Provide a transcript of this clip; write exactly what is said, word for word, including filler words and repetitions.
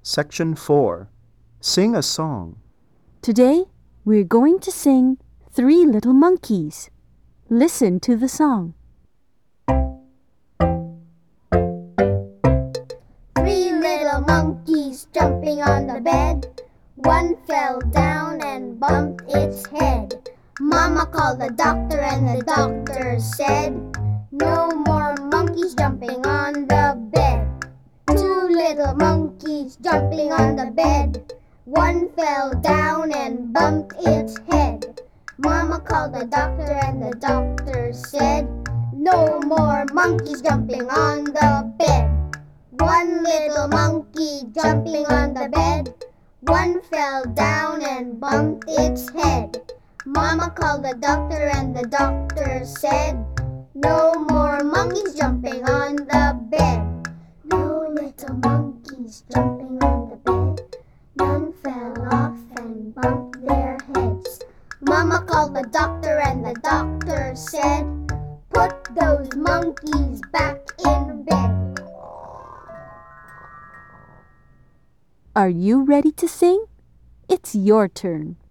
Section four. Sing a song. Today, we're going to sing Three Little Monkeys. Listen to the song. Three little monkeys jumping on the bed. One fell down and bumped its head. Mama called the doctor and the doctor said, "No more monkeys jumping on the bed." Two little monkeys jumping on the bed. One fell down and bumped its head. Mama called the doctor and the doctor said, "No more monkeys jumping on the bed." One little monkey jumping on the bed. One fell down and bumped its head. Mama called the doctor and the doctor said, "No more monkeys jumping on the bed." No little monkeys jumping on the bed. None fell off and bumped their heads. Mama called the doctor and the doctor said, "Put those monkeys back in bed." Are you ready to sing? It's your turn.